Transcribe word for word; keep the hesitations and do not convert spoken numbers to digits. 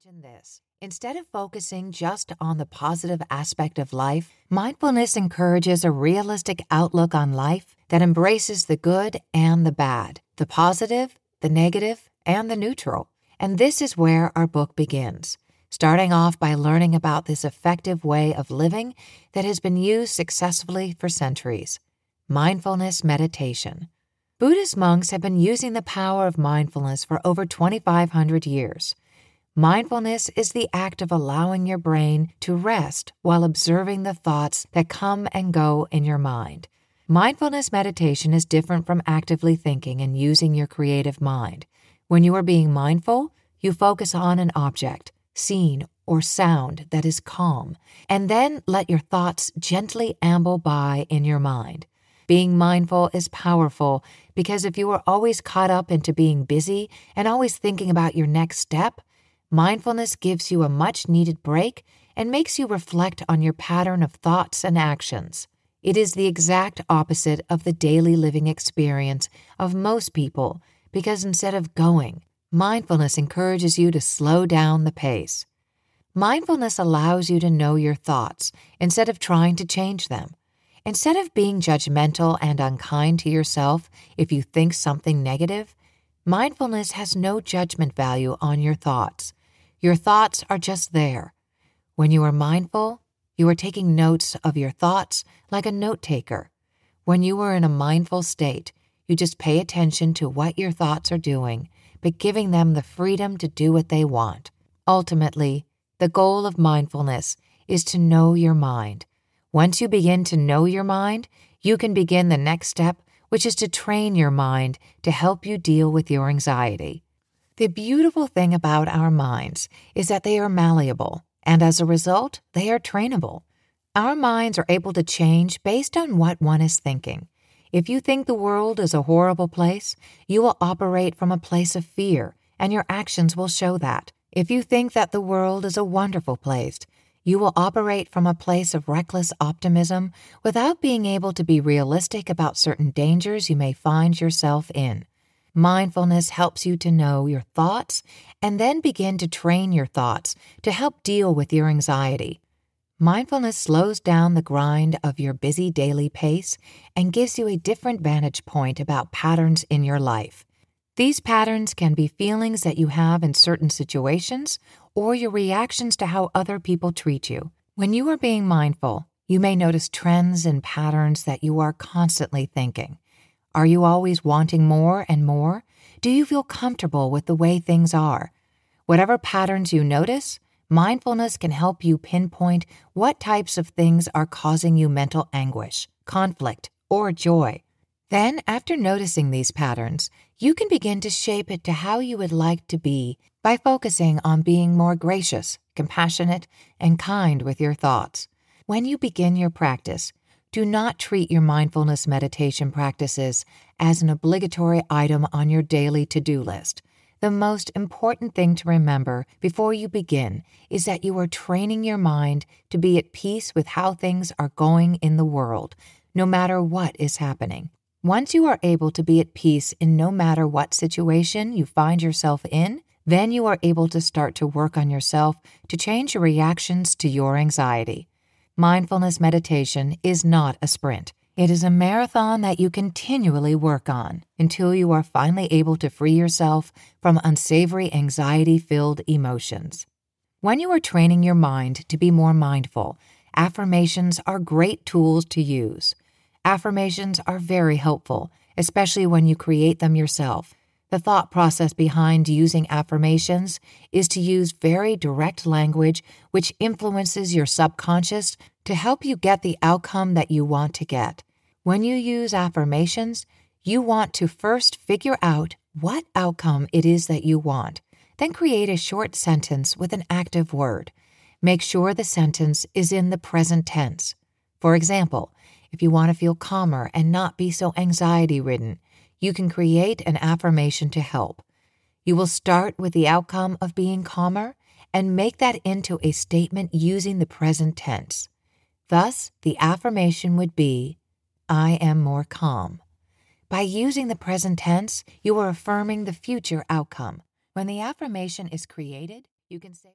Imagine this. Instead of focusing just on the positive aspect of life, mindfulness encourages a realistic outlook on life that embraces the good and the bad, the positive, the negative, and the neutral. And this is where our book begins, starting off by learning about this effective way of living that has been used successfully for centuries: mindfulness meditation. Buddhist monks have been using the power of mindfulness for over twenty-five hundred years. Mindfulness is the act of allowing your brain to rest while observing the thoughts that come and go in your mind. Mindfulness meditation is different from actively thinking and using your creative mind. When you are being mindful, you focus on an object, scene, or sound that is calm, and then let your thoughts gently amble by in your mind. Being mindful is powerful because if you are always caught up into being busy and always thinking about your next step, mindfulness gives you a much-needed break and makes you reflect on your pattern of thoughts and actions. It is the exact opposite of the daily living experience of most people because instead of going, mindfulness encourages you to slow down the pace. Mindfulness allows you to know your thoughts instead of trying to change them. Instead of being judgmental and unkind to yourself if you think something negative, mindfulness has no judgment value on your thoughts. Your thoughts are just there. When you are mindful, you are taking notes of your thoughts like a note-taker. When you are in a mindful state, you just pay attention to what your thoughts are doing, but giving them the freedom to do what they want. Ultimately, the goal of mindfulness is to know your mind. Once you begin to know your mind, you can begin the next step, which is to train your mind to help you deal with your anxiety. The beautiful thing about our minds is that they are malleable, and as a result, they are trainable. Our minds are able to change based on what one is thinking. If you think the world is a horrible place, you will operate from a place of fear, and your actions will show that. If you think that the world is a wonderful place, you will operate from a place of reckless optimism without being able to be realistic about certain dangers you may find yourself in. Mindfulness helps you to know your thoughts and then begin to train your thoughts to help deal with your anxiety. Mindfulness slows down the grind of your busy daily pace and gives you a different vantage point about patterns in your life. These patterns can be feelings that you have in certain situations or your reactions to how other people treat you. When you are being mindful, you may notice trends and patterns that you are constantly thinking. Are you always wanting more and more? Do you feel comfortable with the way things are? Whatever patterns you notice, mindfulness can help you pinpoint what types of things are causing you mental anguish, conflict, or joy. Then, after noticing these patterns, you can begin to shape it to how you would like to be by focusing on being more gracious, compassionate, and kind with your thoughts. When you begin your practice, do not treat your mindfulness meditation practices as an obligatory item on your daily to-do list. The most important thing to remember before you begin is that you are training your mind to be at peace with how things are going in the world, no matter what is happening. Once you are able to be at peace in no matter what situation you find yourself in, then you are able to start to work on yourself to change your reactions to your anxiety. Mindfulness meditation is not a sprint. It is a marathon that you continually work on until you are finally able to free yourself from unsavory anxiety-filled emotions. When you are training your mind to be more mindful, affirmations are great tools to use. Affirmations are very helpful, especially when you create them yourself. The thought process behind using affirmations is to use very direct language which influences your subconscious to help you get the outcome that you want to get. When you use affirmations, you want to first figure out what outcome it is that you want, then create a short sentence with an active word. Make sure the sentence is in the present tense. For example, if you want to feel calmer and not be so anxiety-ridden, you can create an affirmation to help. You will start with the outcome of being calmer and make that into a statement using the present tense. Thus, the affirmation would be, I am more calm. By using the present tense, you are affirming the future outcome. When the affirmation is created, you can say,